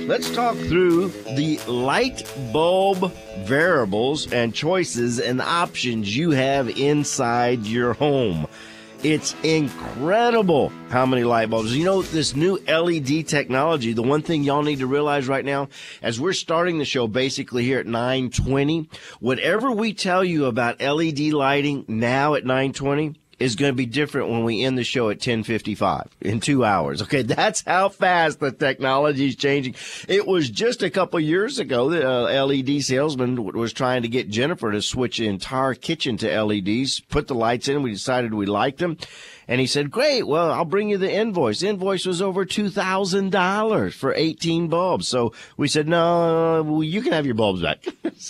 Let's talk through the light bulb variables and choices and options you have inside your home. It's incredible how many light bulbs. You know, this new LED technology, the one thing y'all need to realize right now, as we're starting the show basically here at 9:20, whatever we tell you about LED lighting now at 9:20, is going to be different when we end the show at 10:55 in 2 hours. Okay, that's how fast the technology is changing. It was just a couple years ago that LED salesman was trying to get Jennifer to switch the entire kitchen to LEDs, put the lights in. We decided we liked them. And he said, great, well, I'll bring you the invoice. Invoice was over $2,000 for 18 bulbs. So we said, no, you can have your bulbs back.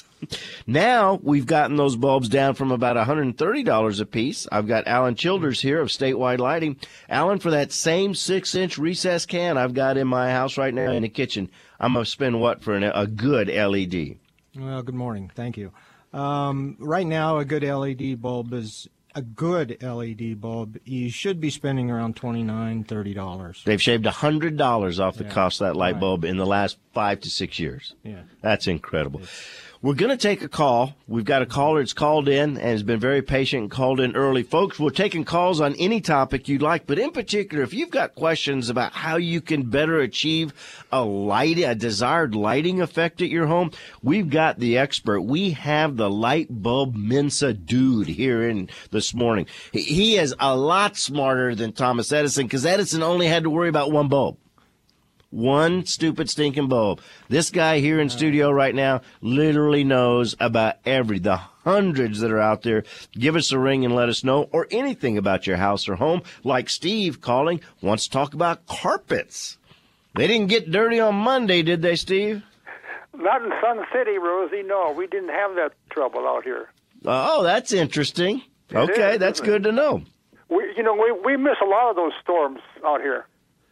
Now we've gotten those bulbs down from about $130 a piece. I've got Alan Childers here of Statewide Lighting. Alan, for that same 6-inch recessed can I've got in my house right now in the kitchen, I'm going to spend what for a good LED? Well, good morning. Thank you. Right now, a good LED bulb is a good LED bulb. You should be spending around $29, $30. They've shaved $100 off the cost of that light bulb in the last 5 to 6 years. Yeah. That's incredible. We're going to take a call. We've got a caller that's called in and has been very patient and called in early. Folks, we're taking calls on any topic you'd like, but in particular, if you've got questions about how you can better achieve a desired lighting effect at your home, we've got the expert. We have the light bulb Mensa dude here in this morning. He is a lot smarter than Thomas Edison because Edison only had to worry about one bulb. One stupid stinking bulb. This guy here in studio right now literally knows about the hundreds that are out there. Give us a ring and let us know, or anything about your house or home. Like Steve calling, wants to talk about carpets. They didn't get dirty on Monday, did they, Steve? Not in Sun City, Rosie. No, we didn't have that trouble out here. Oh, that's interesting. Okay, that's good to know. We miss a lot of those storms out here.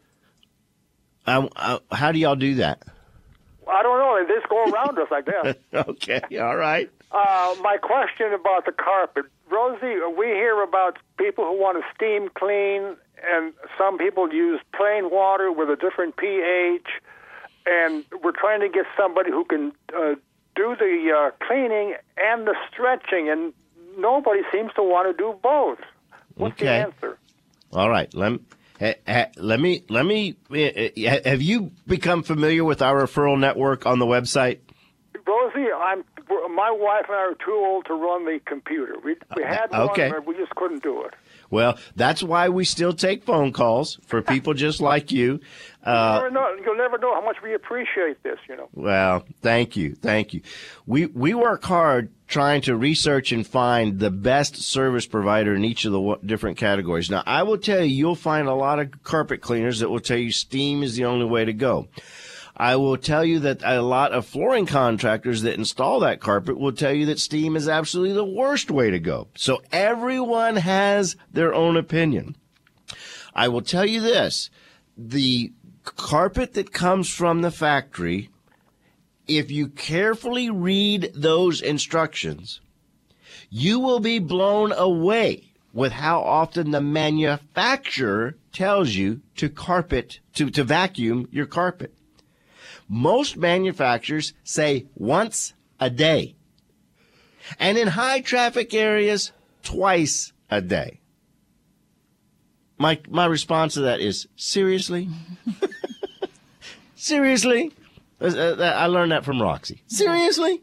How do y'all do that? I don't know. They just go around us, I guess. Okay, all right. My question about the carpet. Rosie, we hear about people who want to steam clean, and some people use plain water with a different pH, and we're trying to get somebody who can do the cleaning and the stretching, and nobody seems to want to do both. What's the answer? All right, let me. Have you become familiar with our referral network on the website? Rosie, my wife and I are too old to run the computer. We had one, but we just couldn't do it. Well, that's why we still take phone calls for people just like you. You'll never know how much we appreciate this, Well, thank you. We work hard trying to research and find the best service provider in each of the different categories. Now, I will tell you, you'll find a lot of carpet cleaners that will tell you steam is the only way to go. I will tell you that a lot of flooring contractors that install that carpet will tell you that steam is absolutely the worst way to go. So everyone has their own opinion. I will tell you this, the carpet that comes from the factory, if you carefully read those instructions, you will be blown away with how often the manufacturer tells you to vacuum your carpet. Most manufacturers say once a day. And in high traffic areas, twice a day. My response to that is, seriously? Seriously? I learned that from Roxy. Seriously?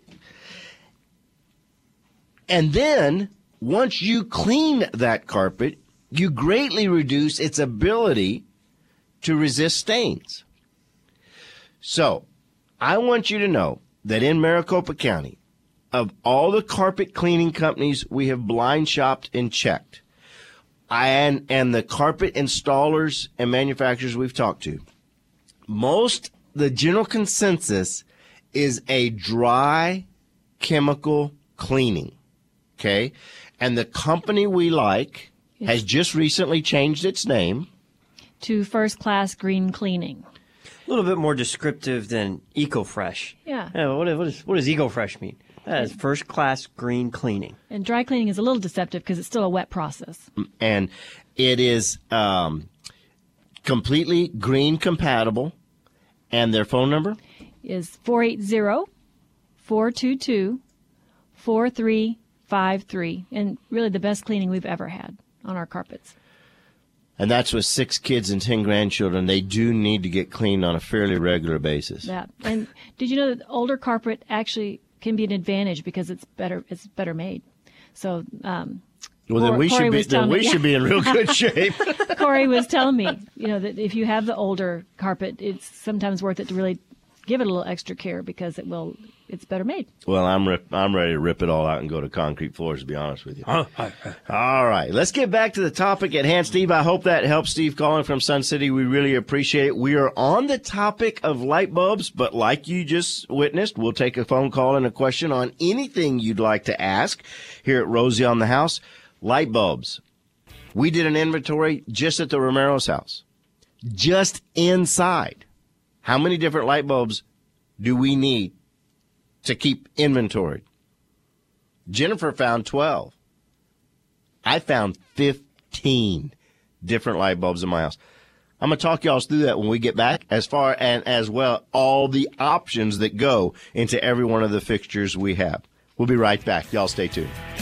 And then, once you clean that carpet, you greatly reduce its ability to resist stains. So, I want you to know that in Maricopa County, of all the carpet cleaning companies we have blind shopped and checked, and the carpet installers and manufacturers we've talked to, the general consensus is a dry chemical cleaning, okay? And the company we like has just recently changed its name to First Class Green Cleaning. A little bit more descriptive than EcoFresh. Yeah. What does EcoFresh mean? That is First Class Green Cleaning. And dry cleaning is a little deceptive because it's still a wet process. And it is completely green compatible, And their phone number? Is 480-422-4353. And really the best cleaning we've ever had on our carpets. And that's with 6 kids and 10 grandchildren. They do need to get cleaned on a fairly regular basis. Yeah. And did you know that older carpet actually can be an advantage because it's better made? So, well, then we should be in real good shape. Corey was telling me, that if you have the older carpet, it's sometimes worth it to really give it a little extra care because it's better made. Well, I'm ready to rip it all out and go to concrete floors, to be honest with you. All right. Let's get back to the topic at hand, Steve. I hope that helps. Steve calling from Sun City. We really appreciate it. We are on the topic of light bulbs, but like you just witnessed, we'll take a phone call and a question on anything you'd like to ask here at Rosie on the House. Light bulbs. We did an inventory just at the Romero's house, just inside. How many different light bulbs do we need to keep inventoried? Jennifer found 12. I found 15 different light bulbs in my house. I'm going to talk y'all through that when we get back, as far and as well all the options that go into every one of the fixtures we have. We'll be right back. Y'all stay tuned.